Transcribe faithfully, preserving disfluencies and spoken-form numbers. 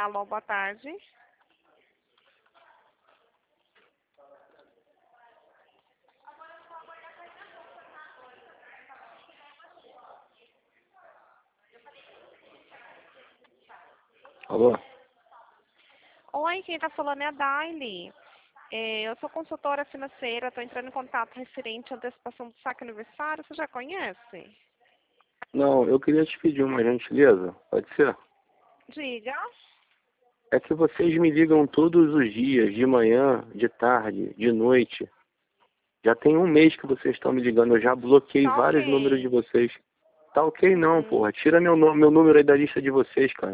Alô, boa tarde. Alô? Oi, quem tá falando é a Daily. É, eu sou consultora financeira, estou entrando em contato referente à antecipação do saque aniversário. Você já conhece? Não, eu queria te pedir uma gentileza, pode ser? Diga. É que vocês me ligam todos os dias, de manhã, de tarde, de noite. Já tem um mês que vocês estão me ligando, eu já bloqueei Tá vários números de ok. vocês. Tá ok não, Uhum. porra. Tira meu, nome, meu número aí da lista de vocês, cara.